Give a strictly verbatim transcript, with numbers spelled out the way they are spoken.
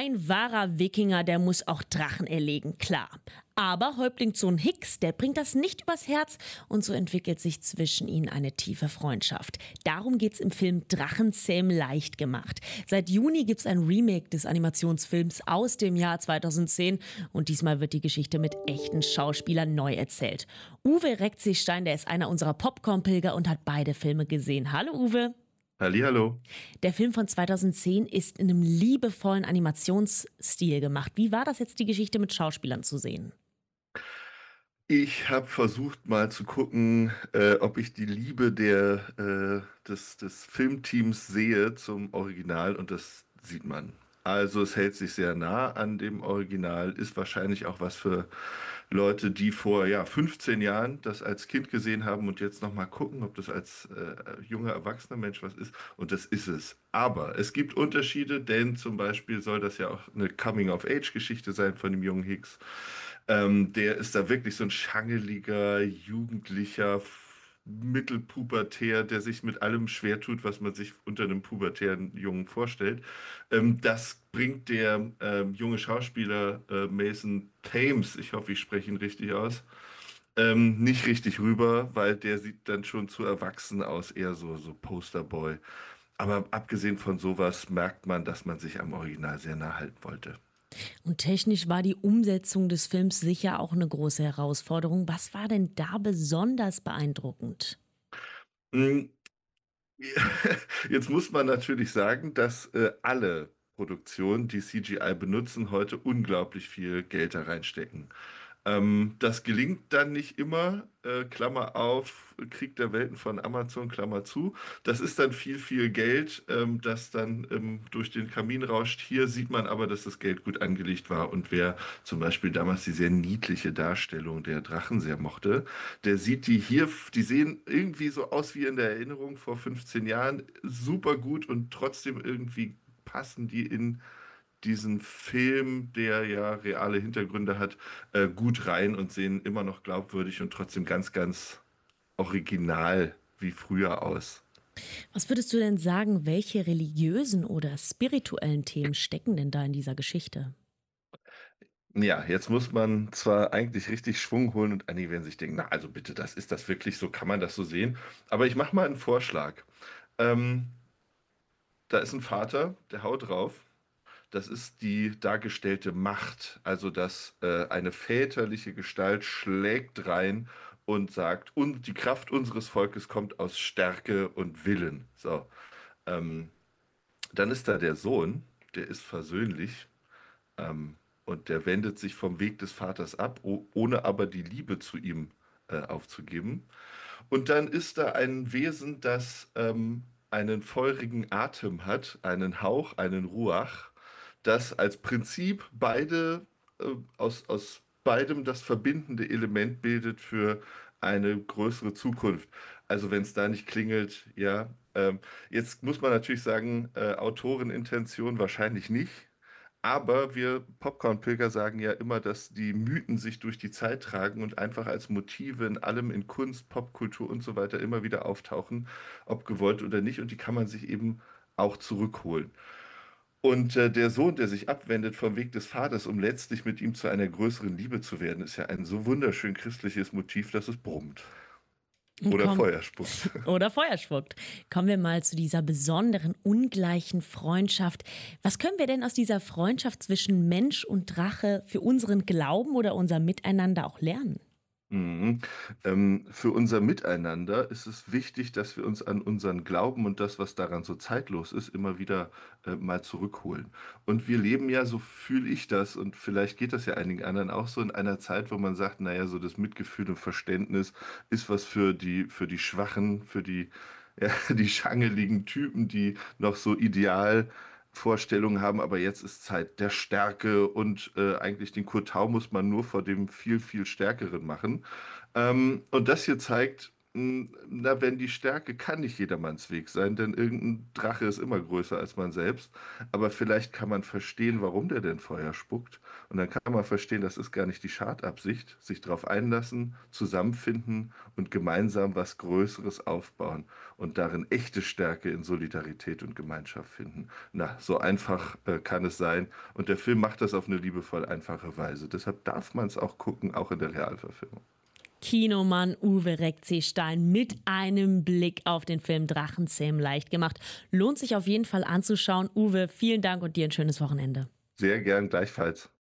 Ein wahrer Wikinger, der muss auch Drachen erlegen, klar. Aber Häuptling Sohn Hicks, der bringt das nicht übers Herz und so entwickelt sich zwischen ihnen eine tiefe Freundschaft. Darum geht's im Film Drachenzähm leicht gemacht. Seit Juni gibt's ein Remake des Animationsfilms aus dem Jahr zweitausendzehn und diesmal wird die Geschichte mit echten Schauspielern neu erzählt. Uwe Reckzigstein, der ist einer unserer Popcorn-Pilger und hat beide Filme gesehen. Hallo Uwe. Hallihallo. Der Film von zweitausendzehn ist in einem liebevollen Animationsstil gemacht. Wie war das jetzt, die Geschichte mit Schauspielern zu sehen? Ich habe versucht mal zu gucken, äh, ob ich die Liebe der, äh, des, des Filmteams sehe zum Original und das sieht man. Also es hält sich sehr nah an dem Original, ist wahrscheinlich auch was für Leute, die vor ja, fünfzehn Jahren das als Kind gesehen haben und jetzt nochmal gucken, ob das als äh, junger, erwachsener Mensch was ist. Und das ist es. Aber es gibt Unterschiede, denn zum Beispiel soll das ja auch eine Coming-of-Age-Geschichte sein von dem jungen Hicks. Ähm, der ist da wirklich so ein schangeliger, jugendlicher, f- Mittelpubertär, der sich mit allem schwer tut, was man sich unter einem pubertären Jungen vorstellt. Ähm, das bringt der ähm, junge Schauspieler äh, Mason Thames, ich hoffe, ich spreche ihn richtig aus, ähm, nicht richtig rüber, weil der sieht dann schon zu erwachsen aus, eher so, so Posterboy. Aber abgesehen von sowas merkt man, dass man sich am Original sehr nah halten wollte. Und technisch war die Umsetzung des Films sicher auch eine große Herausforderung. Was war denn da besonders beeindruckend? Mm, Jetzt muss man natürlich sagen, dass äh, alle Produktionen, die C G I benutzen, heute unglaublich viel Geld da reinstecken. Ähm, das gelingt dann nicht immer, äh, Klammer auf, Krieg der Welten von Amazon, Klammer zu. Das ist dann viel, viel Geld, ähm, das dann ähm, durch den Kamin rauscht. Hier sieht man aber, dass das Geld gut angelegt war. Und wer zum Beispiel damals die sehr niedliche Darstellung der Drachen sehr mochte, der sieht die hier, die sehen irgendwie so aus wie in der Erinnerung vor fünfzehn Jahren, super gut und trotzdem irgendwie passen die in diesen Film, der ja reale Hintergründe hat, äh, gut rein und sehen immer noch glaubwürdig und trotzdem ganz, ganz original wie früher aus. Was würdest du denn sagen, welche religiösen oder spirituellen Themen stecken denn da in dieser Geschichte? Ja, jetzt muss man zwar eigentlich richtig Schwung holen und einige werden sich denken, na also bitte, das ist das wirklich so, kann man das so sehen? Aber ich mache mal einen Vorschlag. Ähm, Da ist ein Vater, der haut drauf. Das ist die dargestellte Macht, also dass äh, eine väterliche Gestalt schlägt rein und sagt, und die Kraft unseres Volkes kommt aus Stärke und Willen. So, ähm, dann ist da der Sohn, der ist versöhnlich ähm, und der wendet sich vom Weg des Vaters ab, o- ohne aber die Liebe zu ihm äh, aufzugeben. Und dann ist da ein Wesen, das ähm, einen feurigen Atem hat, einen Hauch, einen Ruach, das als Prinzip beide äh, aus, aus beidem das verbindende Element bildet für eine größere Zukunft. Also wenn es da nicht klingelt, ja. Ähm, jetzt muss man natürlich sagen, äh, Autorenintention wahrscheinlich nicht. Aber wir Popcorn-Pilger sagen ja immer, dass die Mythen sich durch die Zeit tragen und einfach als Motive in allem, in Kunst, Popkultur und so weiter immer wieder auftauchen, ob gewollt oder nicht. Und die kann man sich eben auch zurückholen. Und äh, der Sohn, der sich abwendet vom Weg des Vaters, um letztlich mit ihm zu einer größeren Liebe zu werden, ist ja ein so wunderschön christliches Motiv, dass es brummt. Und Oder komm, Feuer spuckt. oder Feuer spuckt. Kommen wir mal zu dieser besonderen, ungleichen Freundschaft. Was können wir denn aus dieser Freundschaft zwischen Mensch und Drache für unseren Glauben oder unser Miteinander auch lernen? Mhm. Ähm, für unser Miteinander ist es wichtig, dass wir uns an unseren Glauben und das, was daran so zeitlos ist, immer wieder äh, mal zurückholen. Und wir leben ja, so fühle ich das, und vielleicht geht das ja einigen anderen auch so, in einer Zeit, wo man sagt, naja, so das Mitgefühl und Verständnis ist was für die, für die Schwachen, für die, ja, die schangeligen Typen, die noch so ideal Vorstellungen haben, aber jetzt ist Zeit der Stärke und äh, eigentlich den Kurtau muss man nur vor dem viel, viel Stärkeren machen. Ähm, und das hier zeigt, Hm, na, wenn die Stärke kann nicht jedermanns Weg sein, denn irgendein Drache ist immer größer als man selbst. Aber vielleicht kann man verstehen, warum der denn Feuer spuckt. Und dann kann man verstehen, das ist gar nicht die Schadabsicht. Sich darauf einlassen, zusammenfinden und gemeinsam was Größeres aufbauen und darin echte Stärke in Solidarität und Gemeinschaft finden. Na, so einfach äh, kann es sein. Und der Film macht das auf eine liebevoll einfache Weise. Deshalb darf man es auch gucken, auch in der Realverfilmung. Kinomann Uwe Reckzestein mit einem Blick auf den Film Drachenzähmen leicht gemacht. Lohnt sich auf jeden Fall anzuschauen. Uwe, vielen Dank und dir ein schönes Wochenende. Sehr gern gleichfalls.